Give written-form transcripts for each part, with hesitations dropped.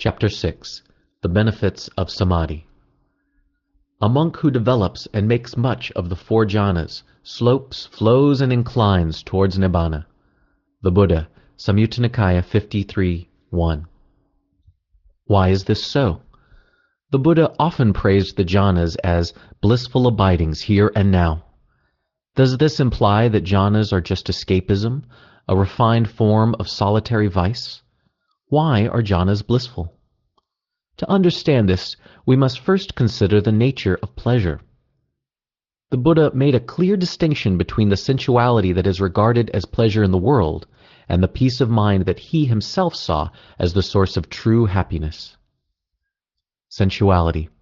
Chapter 6. The Benefits of Samadhi. A monk who develops and makes much of the four jhanas slopes, flows, and inclines towards Nibbana. The Buddha, Samyutta Nikaya 53:1. Why is this so? The Buddha often praised the jhanas as blissful abidings here and now. Does this imply that jhanas are just escapism, a refined form of solitary vice? Why are jhanas blissful? To understand this, we must first consider the nature of pleasure. The Buddha made a clear distinction between the sensuality that is regarded as pleasure in the world and the peace of mind that he himself saw as the source of true happiness. Sensuality.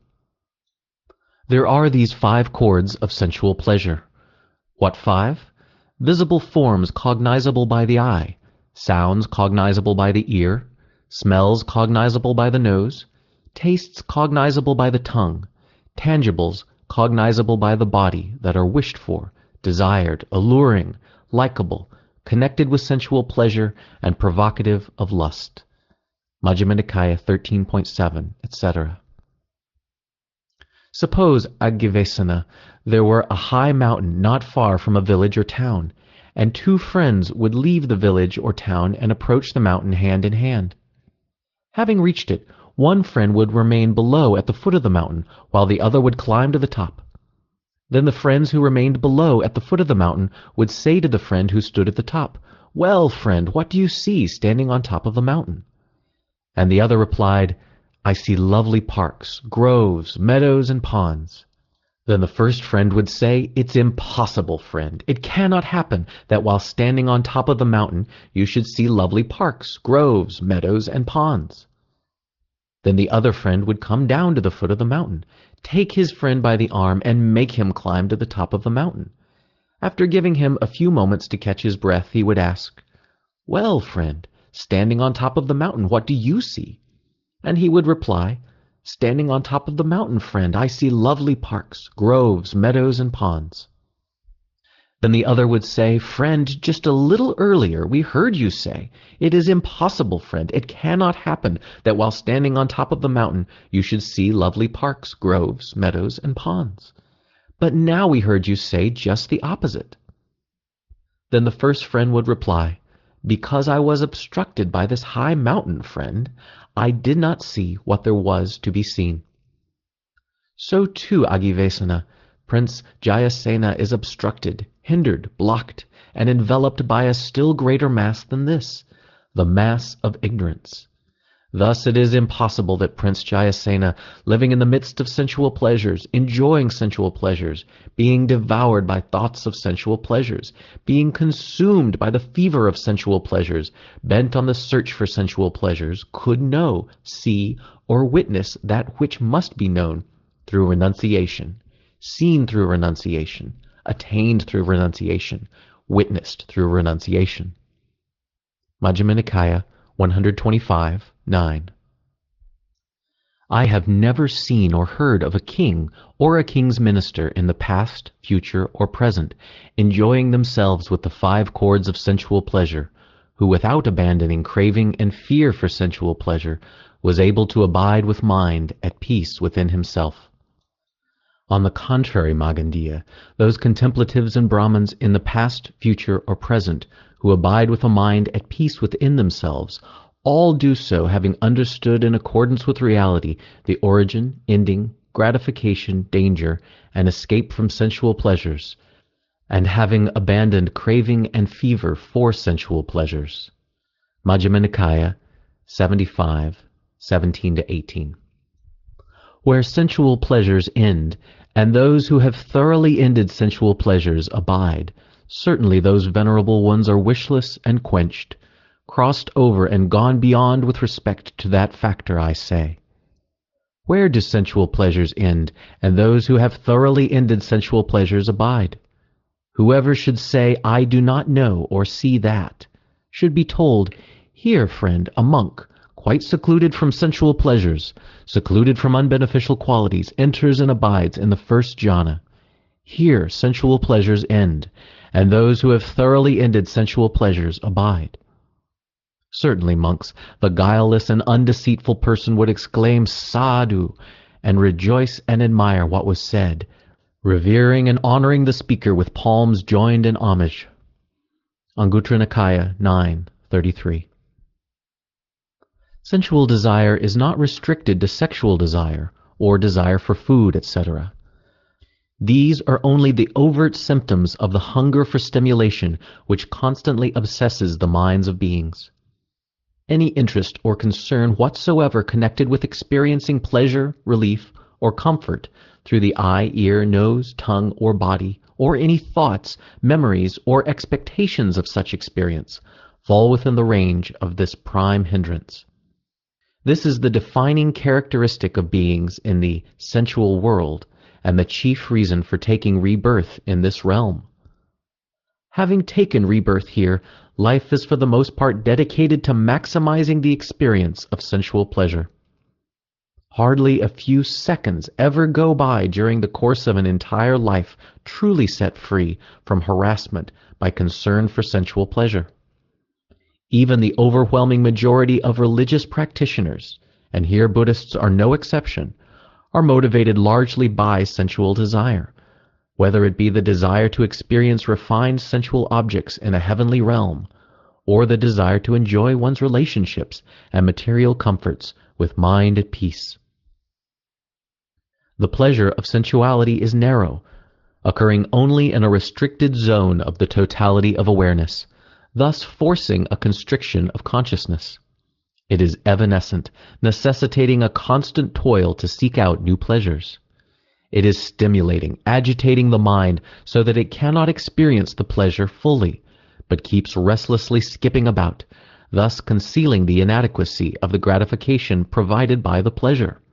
There are these 5 chords of sensual pleasure. What 5? Visible forms cognizable by the eye, sounds cognizable by the ear, smells cognizable by the nose, tastes cognizable by the tongue, tangibles cognizable by the body that are wished for, desired, alluring, likable, connected with sensual pleasure, and provocative of lust. Majjhima Nikaya 13.7, etc. Suppose, Agivesana, there were a high mountain not far from a village or town, and 2 friends would leave the village or town and approach the mountain hand in hand. Having reached it, one friend would remain below at the foot of the mountain, while the other would climb to the top. Then the friends who remained below at the foot of the mountain would say to the friend who stood at the top, "Well, friend, what do you see standing on top of the mountain?" And the other replied, "I see lovely parks, groves, meadows, and ponds." Then the first friend would say, "It's impossible, friend. It cannot happen that while standing on top of the mountain you should see lovely parks, groves, meadows, and ponds." Then the other friend would come down to the foot of the mountain, take his friend by the arm, and make him climb to the top of the mountain. After giving him a few moments to catch his breath, he would ask, "Well, friend, standing on top of the mountain, what do you see?" And he would reply, "Standing on top of the mountain, friend, I see lovely parks, groves, meadows, and ponds." Then the other would say, "Friend, just a little earlier we heard you say, 'It is impossible, friend, it cannot happen that while standing on top of the mountain you should see lovely parks, groves, meadows, and ponds.' But now we heard you say just the opposite." Then the first friend would reply, "Because I was obstructed by this high mountain, friend, I did not see what there was to be seen." So too, Agivesana, Prince Jayasena is obstructed, hindered, blocked, and enveloped by a still greater mass than this, the mass of ignorance. Thus it is impossible that Prince Jayasena, living in the midst of sensual pleasures, enjoying sensual pleasures, being devoured by thoughts of sensual pleasures, being consumed by the fever of sensual pleasures, bent on the search for sensual pleasures, could know, see, or witness that which must be known through renunciation, seen through renunciation, attained through renunciation, witnessed through renunciation. Majjhima Nikaya 125:9. I have never seen or heard of a king or a king's minister in the past, future, or present enjoying themselves with the 5 chords of sensual pleasure, who without abandoning craving and fear for sensual pleasure was able to abide with mind at peace within himself. On the contrary, Magandiya, those contemplatives and Brahmins in the past, future, or present who abide with a mind at peace within themselves all do so having understood in accordance with reality the origin, ending, gratification, danger, and escape from sensual pleasures, and having abandoned craving and fever for sensual pleasures. Majjhima Nikaya 75:17-18. Where sensual pleasures end, and those who have thoroughly ended sensual pleasures abide, certainly those venerable ones are wishless and quenched, crossed over and gone beyond with respect to that factor I say. Where do sensual pleasures end, and those who have thoroughly ended sensual pleasures abide? Whoever should say, "I do not know or see that," should be told, "Here, friend, a monk, quite secluded from sensual pleasures, secluded from unbeneficial qualities, enters and abides in the first jhana. Here sensual pleasures end, and those who have thoroughly ended sensual pleasures abide." Certainly, monks, the guileless and undeceitful person would exclaim Sadhu and rejoice and admire what was said, revering and honoring the speaker with palms joined in homage. Anguttara Nikaya 9:33. Sensual desire is not restricted to sexual desire or desire for food, etc. These are only the overt symptoms of the hunger for stimulation which constantly obsesses the minds of beings. Any interest or concern whatsoever connected with experiencing pleasure, relief, or comfort through the eye, ear, nose, tongue, or body, or any thoughts, memories, or expectations of such experience, fall within the range of this prime hindrance. This is the defining characteristic of beings in the sensual world, and the chief reason for taking rebirth in this realm. Having taken rebirth here, life is for the most part dedicated to maximizing the experience of sensual pleasure. Hardly a few seconds ever go by during the course of an entire life truly set free from harassment by concern for sensual pleasure. Even the overwhelming majority of religious practitioners, and here Buddhists are no exception, are motivated largely by sensual desire, whether it be the desire to experience refined sensual objects in a heavenly realm, or the desire to enjoy one's relationships and material comforts with mind at peace. The pleasure of sensuality is narrow, occurring only in a restricted zone of the totality of awareness, thus forcing a constriction of consciousness. It is evanescent, necessitating a constant toil to seek out new pleasures. It is stimulating, agitating the mind so that it cannot experience the pleasure fully, but keeps restlessly skipping about, thus concealing the inadequacy of the gratification provided by the pleasure.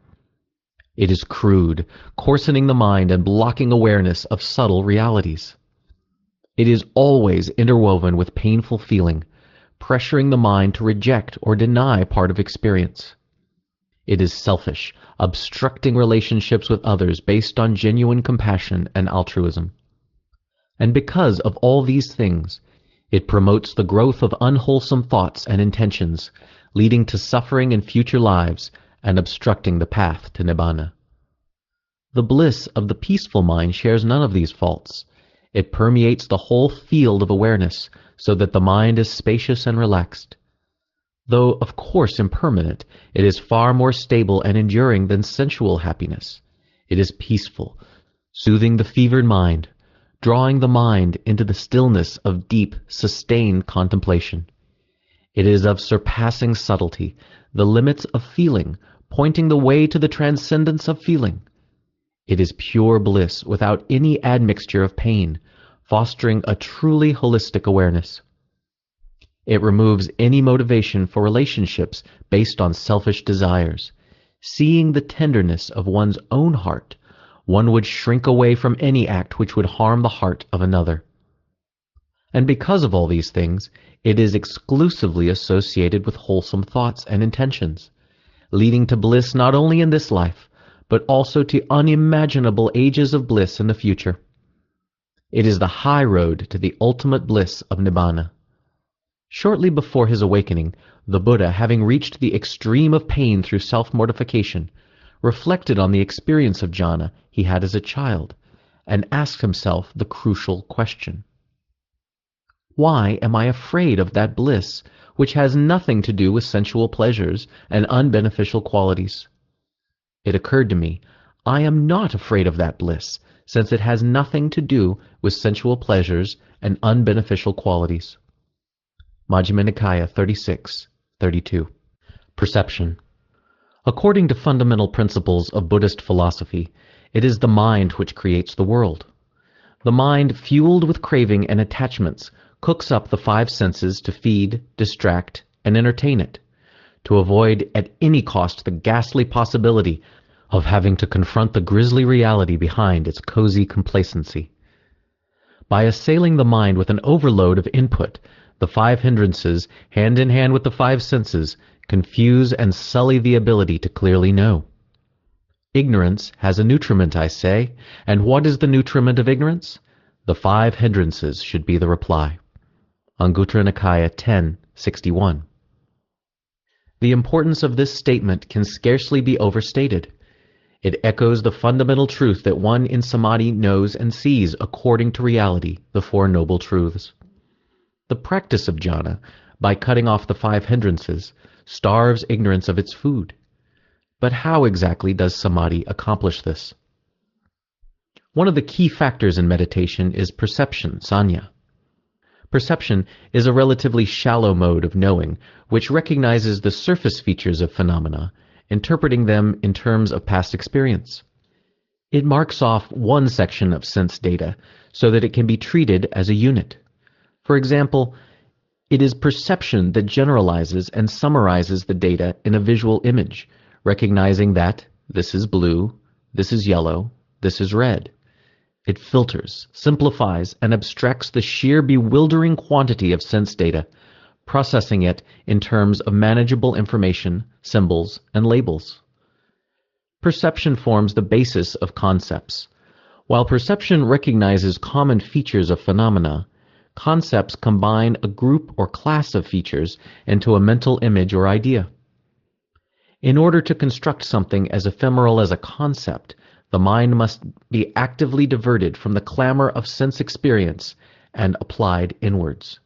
It is crude, coarsening the mind and blocking awareness of subtle realities. It is always interwoven with painful feeling, pressuring the mind to reject or deny part of experience. It is selfish, obstructing relationships with others based on genuine compassion and altruism. And because of all these things, it promotes the growth of unwholesome thoughts and intentions, leading to suffering in future lives and obstructing the path to Nibbana. The bliss of the peaceful mind shares none of these faults. It permeates the whole field of awareness so that the mind is spacious and relaxed. Though of course impermanent, it is far more stable and enduring than sensual happiness. It is peaceful, soothing the fevered mind, drawing the mind into the stillness of deep, sustained contemplation. It is of surpassing subtlety, the limits of feeling, pointing the way to the transcendence of feeling. It is pure bliss without any admixture of pain, fostering a truly holistic awareness. It removes any motivation for relationships based on selfish desires. Seeing the tenderness of one's own heart, one would shrink away from any act which would harm the heart of another. And because of all these things, it is exclusively associated with wholesome thoughts and intentions, leading to bliss not only in this life, but also to unimaginable ages of bliss in the future. It is the high road to the ultimate bliss of Nibbana. Shortly before his awakening, the Buddha, having reached the extreme of pain through self-mortification, reflected on the experience of jhana he had as a child, and asked himself the crucial question: why am I afraid of that bliss which has nothing to do with sensual pleasures and unbeneficial qualities? It occurred to me, I am not afraid of that bliss, since it has nothing to do with sensual pleasures and unbeneficial qualities. Majjhima Nikaya 36:32. Perception. According to fundamental principles of Buddhist philosophy, it is the mind which creates the world. The mind, fueled with craving and attachments, cooks up the five senses to feed, distract, and entertain it, to avoid at any cost the ghastly possibility of having to confront the grisly reality behind its cozy complacency. By assailing the mind with an overload of input, the five hindrances, hand in hand with the five senses, confuse and sully the ability to clearly know. Ignorance has a nutriment, I say, and what is the nutriment of ignorance? The five hindrances should be the reply. Anguttara Nikaya 10:61. The importance of this statement can scarcely be overstated. It echoes the fundamental truth that one in samadhi knows and sees according to reality the Four Noble Truths. The practice of jhana, by cutting off the five hindrances, starves ignorance of its food. But how exactly does samadhi accomplish this? One of the key factors in meditation is perception, sanya. Perception is a relatively shallow mode of knowing which recognizes the surface features of phenomena, interpreting them in terms of past experience. It marks off one section of sense data so that it can be treated as a unit. For example, it is perception that generalizes and summarizes the data in a visual image, recognizing that this is blue, this is yellow, this is red. It filters, simplifies, and abstracts the sheer bewildering quantity of sense data, processing it in terms of manageable information, symbols, and labels. Perception forms the basis of concepts. While perception recognizes common features of phenomena, concepts combine a group or class of features into a mental image or idea. In order to construct something as ephemeral as a concept, the mind must be actively diverted from the clamor of sense experience and applied inwards.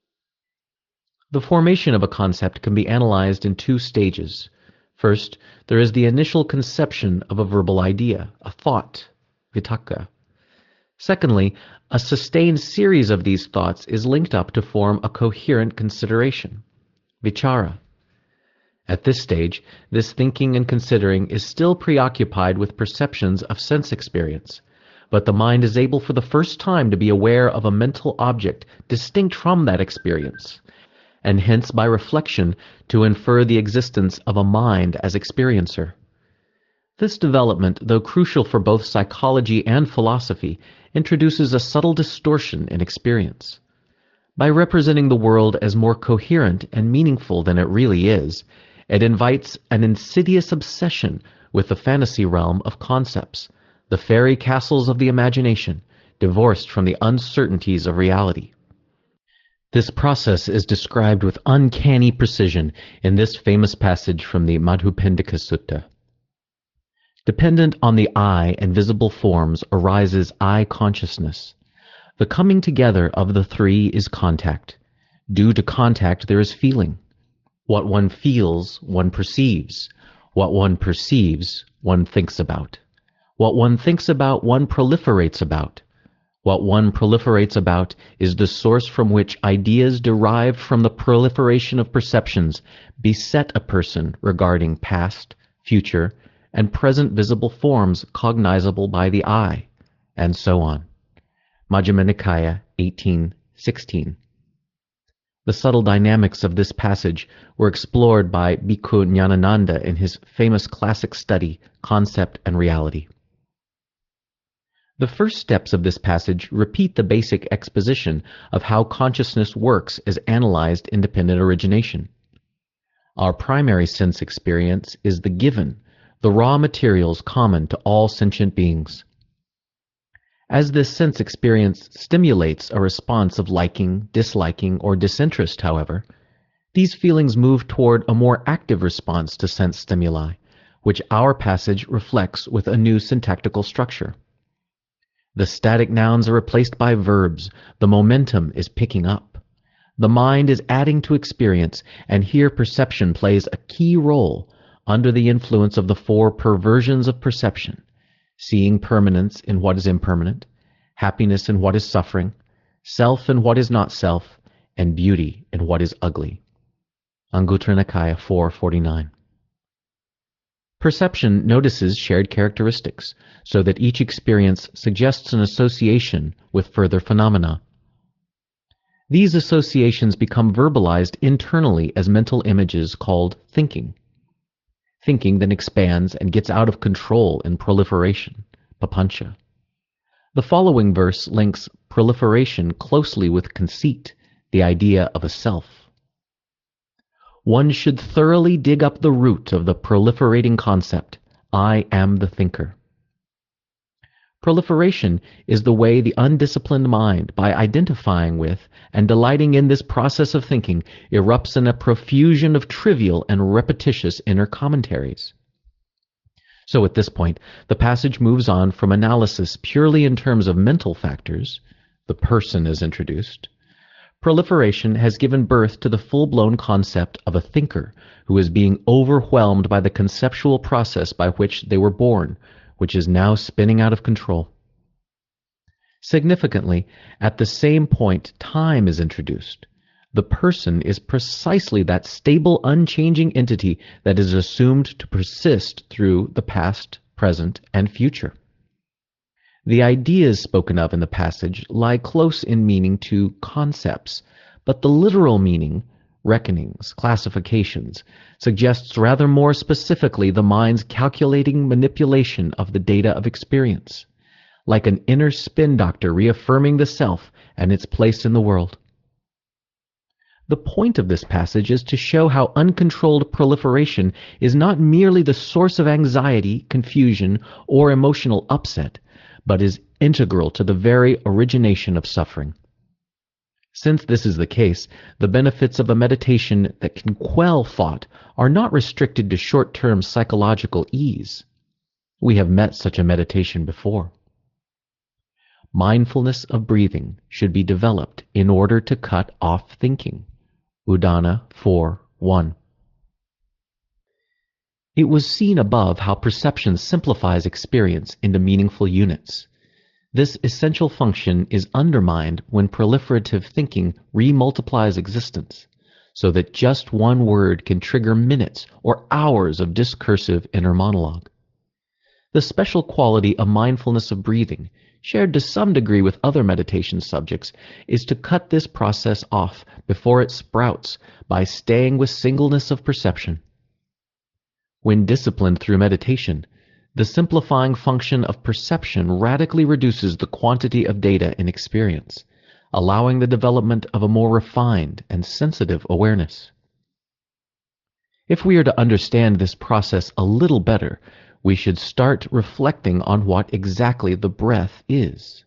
The formation of a concept can be analyzed in two stages. First, there is the initial conception of a verbal idea, a thought, vitakka. Secondly, a sustained series of these thoughts is linked up to form a coherent consideration, vichara. At this stage, this thinking and considering is still preoccupied with perceptions of sense experience, but the mind is able for the first time to be aware of a mental object distinct from that experience, and hence by reflection to infer the existence of a mind as experiencer. This development, though crucial for both psychology and philosophy, introduces a subtle distortion in experience. By representing the world as more coherent and meaningful than it really is, it invites an insidious obsession with the fantasy realm of concepts, the fairy castles of the imagination, divorced from the uncertainties of reality. This process is described with uncanny precision in this famous passage from the Madhupendika Sutta. Dependent on the I and visible forms arises I consciousness. The coming together of the three is contact. Due to contact there is feeling. What one feels, one perceives. What one perceives, one thinks about. What one thinks about, one proliferates about. What one proliferates about is the source from which ideas derived from the proliferation of perceptions beset a person regarding past, future, and present visible forms cognizable by the eye, and so on. Majjhima Nikaya 18:16. The subtle dynamics of this passage were explored by Bhikkhu Nyanananda in his famous classic study, Concept and Reality. The first steps of this passage repeat the basic exposition of how consciousness works as analyzed independent origination. Our primary sense experience is the given, the raw materials common to all sentient beings. As this sense experience stimulates a response of liking, disliking, or disinterest, however, these feelings move toward a more active response to sense stimuli, which our passage reflects with a new syntactical structure. The static nouns are replaced by verbs. The momentum is picking up. The mind is adding to experience, and here perception plays a key role under the influence of the four perversions of perception: seeing permanence in what is impermanent, happiness in what is suffering, self in what is not self, and beauty in what is ugly. Anguttara Nikaya 4:49. Perception notices shared characteristics, so that each experience suggests an association with further phenomena. These associations become verbalized internally as mental images called thinking. Thinking then expands and gets out of control in proliferation, papancha. The following verse links proliferation closely with conceit, the idea of a self. One should thoroughly dig up the root of the proliferating concept, I am the thinker. Proliferation is the way the undisciplined mind, by identifying with and delighting in this process of thinking, erupts in a profusion of trivial and repetitious inner commentaries. So at this point, the passage moves on from analysis purely in terms of mental factors. The person is introduced. Proliferation has given birth to the full-blown concept of a thinker who is being overwhelmed by the conceptual process by which they were born, which is now spinning out of control. Significantly, at the same point, time is introduced. The person is precisely that stable, unchanging entity that is assumed to persist through the past, present, and future. The ideas spoken of in the passage lie close in meaning to concepts, but the literal meaning, reckonings, classifications, suggests rather more specifically the mind's calculating manipulation of the data of experience, like an inner spin doctor reaffirming the self and its place in the world. The point of this passage is to show how uncontrolled proliferation is not merely the source of anxiety, confusion, or emotional upset, but is integral to the very origination of suffering. Since this is the case, the benefits of a meditation that can quell thought are not restricted to short-term psychological ease. We have met such a meditation before. Mindfulness of breathing should be developed in order to cut off thinking. Udana 4:1. It was seen above how perception simplifies experience into meaningful units. This essential function is undermined when proliferative thinking remultiplies existence, so that just one word can trigger minutes or hours of discursive inner monologue. The special quality of mindfulness of breathing, shared to some degree with other meditation subjects, is to cut this process off before it sprouts by staying with singleness of perception. When disciplined through meditation, the simplifying function of perception radically reduces the quantity of data in experience, allowing the development of a more refined and sensitive awareness. If we are to understand this process a little better, we should start reflecting on what exactly the breath is.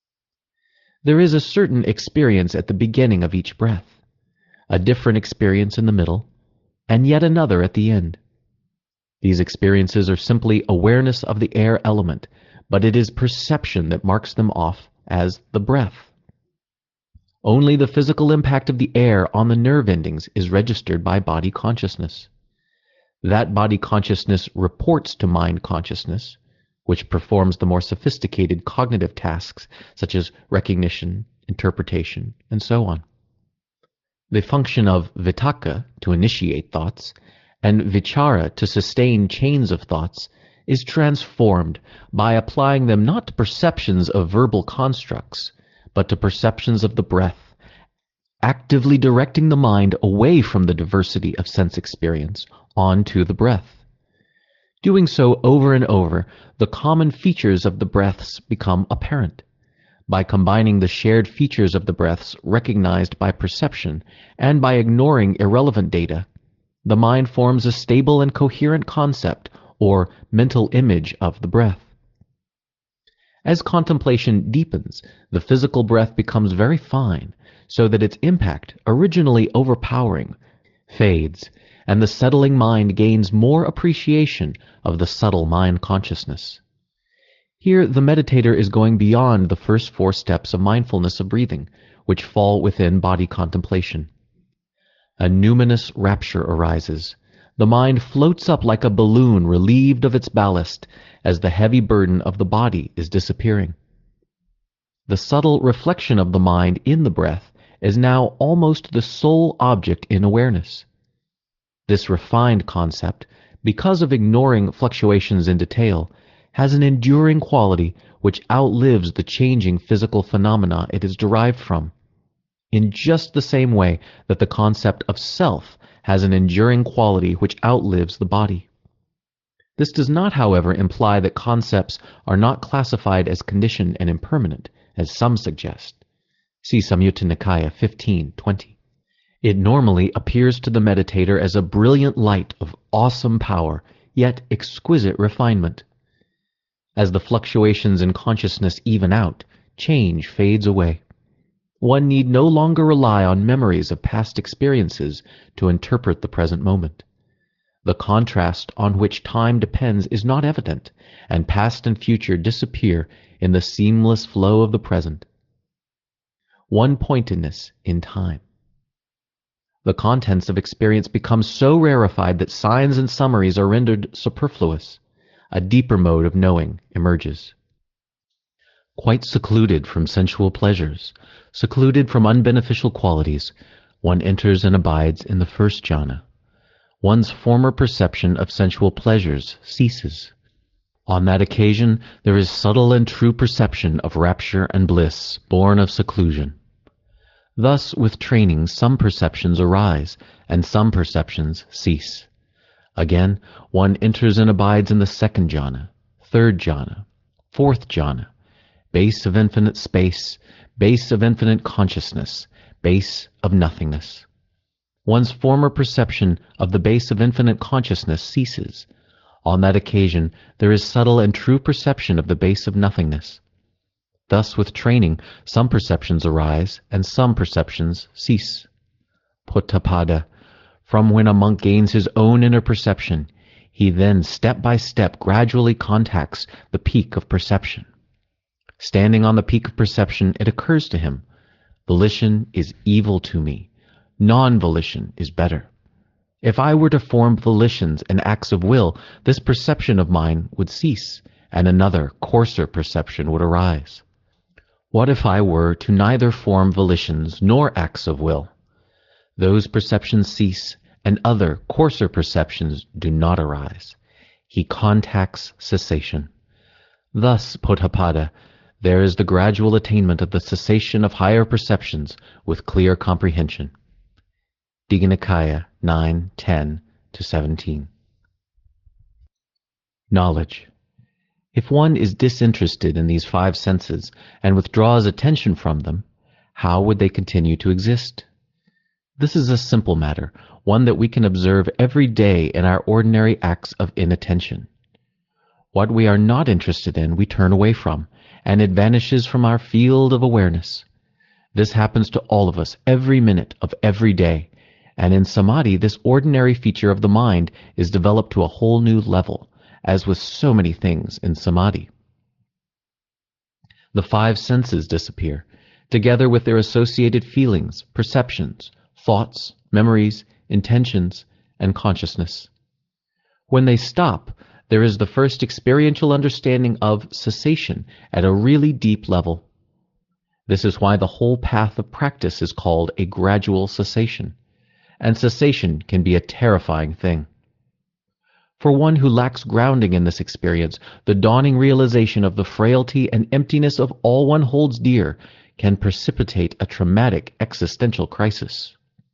There is a certain experience at the beginning of each breath, a different experience in the middle, and yet another at the end. These experiences are simply awareness of the air element, but it is perception that marks them off as the breath. Only the physical impact of the air on the nerve endings is registered by body consciousness. That body consciousness reports to mind consciousness, which performs the more sophisticated cognitive tasks such as recognition, interpretation, and so on. The function of vitakka, to initiate thoughts, and vichara, to sustain chains of thoughts, is transformed by applying them not to perceptions of verbal constructs, but to perceptions of the breath, actively directing the mind away from the diversity of sense experience onto the breath. Doing so over and over, the common features of the breaths become apparent. By combining the shared features of the breaths recognized by perception and by ignoring irrelevant data, the mind forms a stable and coherent concept or mental image of the breath. As contemplation deepens, the physical breath becomes very fine, so that its impact, originally overpowering, fades, and the settling mind gains more appreciation of the subtle mind consciousness. Here, the meditator is going beyond the first 4 steps of mindfulness of breathing, which fall within body contemplation. A numinous rapture arises. The mind floats up like a balloon relieved of its ballast as the heavy burden of the body is disappearing. The subtle reflection of the mind in the breath is now almost the sole object in awareness. This refined concept, because of ignoring fluctuations in detail, has an enduring quality which outlives the changing physical phenomena it is derived from, in just the same way that the concept of self has an enduring quality which outlives the body. This does not, however, imply that concepts are not classified as conditioned and impermanent, as some suggest. See Samyutta Nikaya 15:20. It normally appears to the meditator as a brilliant light of awesome power, yet exquisite refinement. As the fluctuations in consciousness even out, change fades away. One need no longer rely on memories of past experiences to interpret the present moment. The contrast on which time depends is not evident, and past and future disappear in the seamless flow of the present. One-pointedness in time. The contents of experience become so rarefied that signs and summaries are rendered superfluous. A deeper mode of knowing emerges. Quite secluded from sensual pleasures, secluded from unbeneficial qualities, one enters and abides in the first jhana. One's former perception of sensual pleasures ceases. On that occasion, there is subtle and true perception of rapture and bliss, born of seclusion. Thus, with training, some perceptions arise, and some perceptions cease. Again, one enters and abides in the second jhana, third jhana, fourth jhana, base of infinite space, base of infinite consciousness, base of nothingness. One's former perception of the base of infinite consciousness ceases. On that occasion, there is subtle and true perception of the base of nothingness. Thus, with training, some perceptions arise and some perceptions cease. Potthapada. From when a monk gains his own inner perception, he then step by step gradually contacts the peak of perception. Standing on the peak of perception, it occurs to him, volition is evil to me. Non-volition is better. If I were to form volitions and acts of will, this perception of mine would cease, and another, coarser perception would arise. What if I were to neither form volitions nor acts of will? Those perceptions cease, and other, coarser perceptions do not arise. He contacts cessation. Thus, Potthapada, there is the gradual attainment of the cessation of higher perceptions with clear comprehension. Digha Nikaya 9:10-17. Knowledge. If one is disinterested in these five senses and withdraws attention from them, how would they continue to exist? This is a simple matter, one that we can observe every day in our ordinary acts of inattention. What we are not interested in, we turn away from, and it vanishes from our field of awareness. This happens to all of us every minute of every day, and in samadhi, this ordinary feature of the mind is developed to a whole new level, as with so many things in samadhi. The five senses disappear, together with their associated feelings, perceptions, thoughts, memories, intentions, and consciousness. When they stop, there is the first experiential understanding of cessation at a really deep level. This is why the whole path of practice is called a gradual cessation, and cessation can be a terrifying thing. For one who lacks grounding in this experience, the dawning realization of the frailty and emptiness of all one holds dear can precipitate a traumatic existential crisis.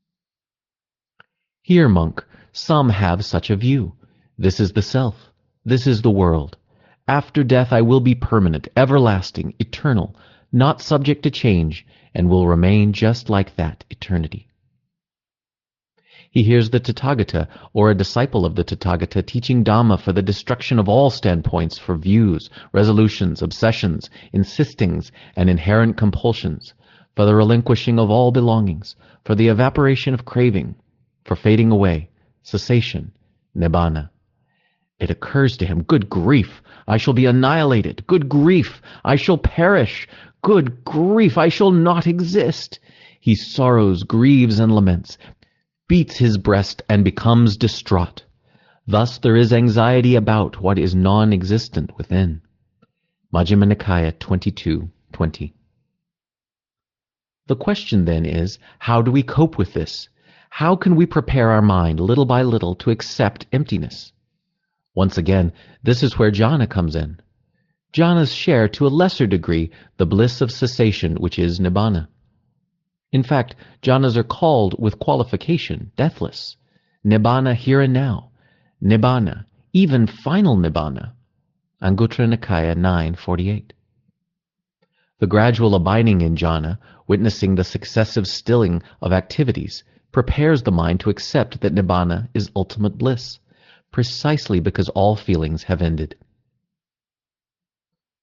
Here, monk, some have such a view. This is the self. This is the world. After death I will be permanent, everlasting, eternal, not subject to change, and will remain just like that eternity. He hears the Tathagata, or a disciple of the Tathagata, teaching Dhamma for the destruction of all standpoints, for views, resolutions, obsessions, insistings, and inherent compulsions, for the relinquishing of all belongings, for the evaporation of craving, for fading away, cessation, nibbana. It occurs to him, good grief, I shall be annihilated. Good grief, I shall perish. Good grief, I shall not exist. He sorrows, grieves, and laments, beats his breast, and becomes distraught. Thus there is anxiety about what is non-existent within. Majjhima Nikaya 22:20. The question then is, how do we cope with this? How can we prepare our mind little by little to accept emptiness? Once again, this is where jhana comes in. Jhanas share to a lesser degree the bliss of cessation, which is nibbana. In fact, jhanas are called with qualification deathless, nibbana here and now, nibbana, even final nibbana. Anguttara Nikaya 9:48. The gradual abiding in jhana, witnessing the successive stilling of activities, prepares the mind to accept that nibbana is ultimate bliss, precisely because all feelings have ended.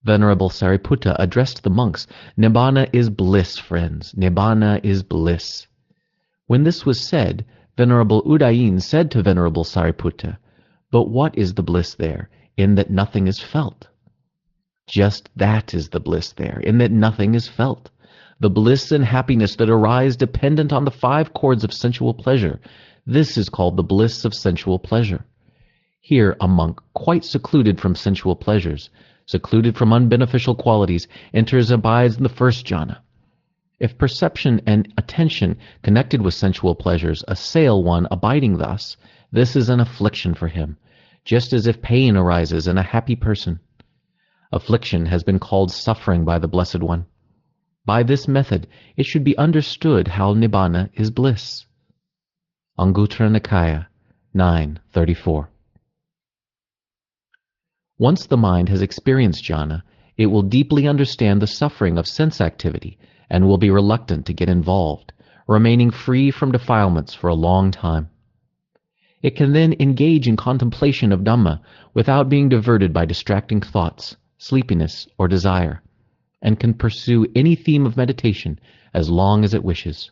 Venerable Sariputta addressed the monks, "Nibbana is bliss, friends. Nibbana is bliss." When this was said, Venerable Udayin said to Venerable Sariputta, "But what is the bliss there, in that nothing is felt?" Just that is the bliss there, in that nothing is felt. The bliss and happiness that arise dependent on the 5 chords of sensual pleasure. This is called the bliss of sensual pleasure. Here a monk, quite secluded from sensual pleasures, secluded from unbeneficial qualities, enters and abides in the first jhana. If perception and attention connected with sensual pleasures assail one abiding thus, this is an affliction for him, just as if pain arises in a happy person. Affliction has been called suffering by the Blessed One. By this method, it should be understood how Nibbana is bliss. Anguttara Nikaya 9:34. Once the mind has experienced jhana, it will deeply understand the suffering of sense activity and will be reluctant to get involved, remaining free from defilements for a long time. It can then engage in contemplation of Dhamma without being diverted by distracting thoughts, sleepiness, or desire, and can pursue any theme of meditation as long as it wishes.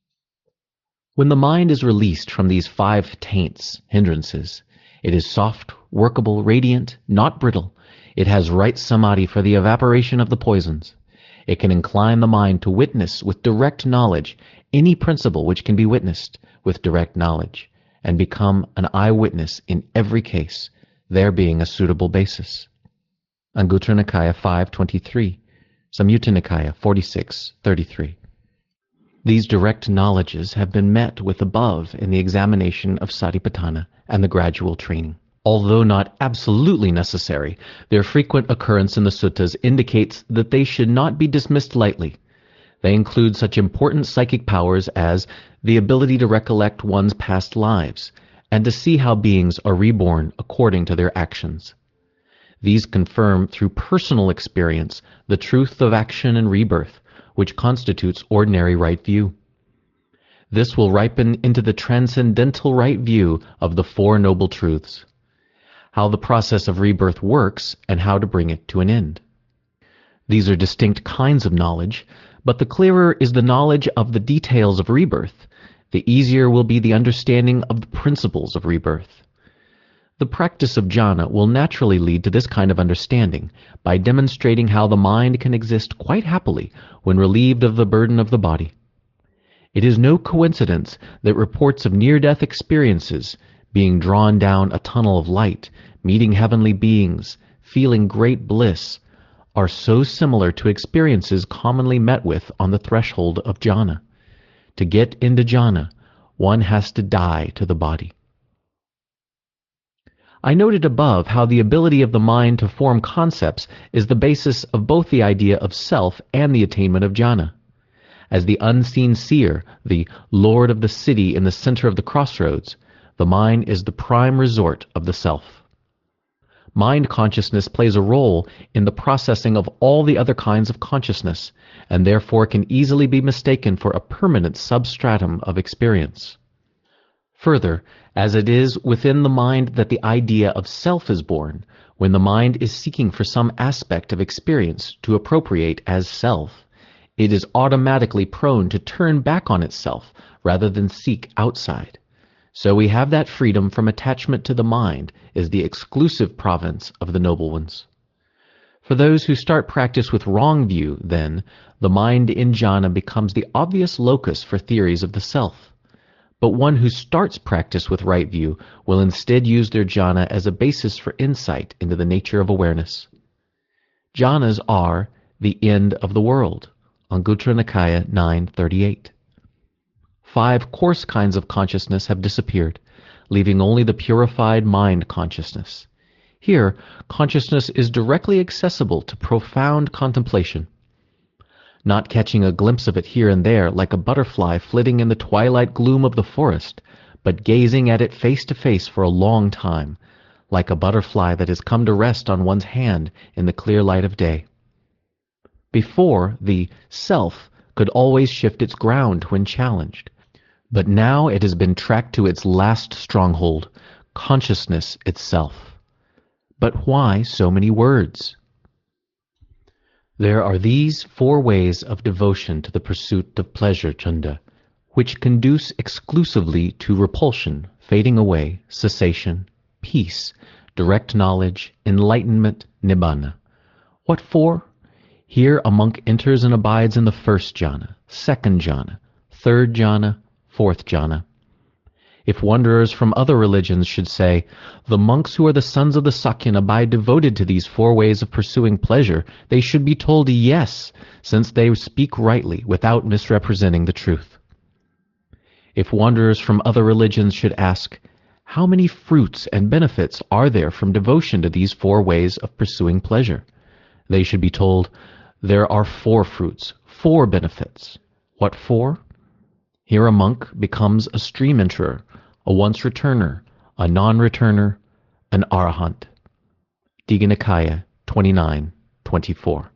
When the mind is released from these 5 taints, hindrances, it is soft, workable, radiant, not brittle. It has right samadhi for the evaporation of the poisons. It can incline the mind to witness with direct knowledge any principle which can be witnessed with direct knowledge, and become an eyewitness in every case, there being a suitable basis. Anguttara Nikaya 5:23, Samyutta Nikaya 46:33. These direct knowledges have been met with above in the examination of Satipatthana and the gradual training. Although not absolutely necessary, their frequent occurrence in the suttas indicates that they should not be dismissed lightly. They include such important psychic powers as the ability to recollect one's past lives and to see how beings are reborn according to their actions. These confirm through personal experience the truth of action and rebirth, which constitutes ordinary right view. This will ripen into the transcendental right view of the 4 noble truths, how the process of rebirth works and how to bring it to an end. These are distinct kinds of knowledge, but the clearer is the knowledge of the details of rebirth, the easier will be the understanding of the principles of rebirth. The practice of jhana will naturally lead to this kind of understanding by demonstrating how the mind can exist quite happily when relieved of the burden of the body. It is no coincidence that reports of near-death experiences, being drawn down a tunnel of light, meeting heavenly beings, feeling great bliss, are so similar to experiences commonly met with on the threshold of jhana. To get into jhana, one has to die to the body. I noted above how the ability of the mind to form concepts is the basis of both the idea of self and the attainment of jhana. As the unseen seer, the lord of the city in the center of the crossroads, the mind is the prime resort of the self. Mind consciousness plays a role in the processing of all the other kinds of consciousness, and therefore can easily be mistaken for a permanent substratum of experience. Further, as it is within the mind that the idea of self is born, when the mind is seeking for some aspect of experience to appropriate as self, it is automatically prone to turn back on itself rather than seek outside. So we have that freedom from attachment to the mind is the exclusive province of the noble ones. For those who start practice with wrong view, then, the mind in jhana becomes the obvious locus for theories of the self. But one who starts practice with right view will instead use their jhana as a basis for insight into the nature of awareness. Jhanas are the end of the world. Anguttara Nikaya 9:38. 5 coarse kinds of consciousness have disappeared, leaving only the purified mind consciousness. Here, consciousness is directly accessible to profound contemplation. Not catching a glimpse of it here and there like a butterfly flitting in the twilight gloom of the forest, but gazing at it face to face for a long time, like a butterfly that has come to rest on one's hand in the clear light of day. Before, the self could always shift its ground when challenged, but now it has been tracked to its last stronghold, consciousness itself. But why so many words? There are these 4 ways of devotion to the pursuit of pleasure, Chunda, which conduce exclusively to repulsion, fading away, cessation, peace, direct knowledge, enlightenment, nibbana. What 4? Here a monk enters and abides in the 1st jhana, 2nd jhana, 3rd jhana, 4th jhana. If wanderers from other religions should say, "The monks who are the sons of the Sakyan abide devoted to these 4 ways of pursuing pleasure," they should be told yes, since they speak rightly without misrepresenting the truth. If wanderers from other religions should ask, "How many fruits and benefits are there from devotion to these 4 ways of pursuing pleasure?" they should be told, "There are 4 fruits, 4 benefits." What 4? Here a monk becomes a stream enterer, a once-returner, a non-returner, an arahant. Digha Nikaya 29:24.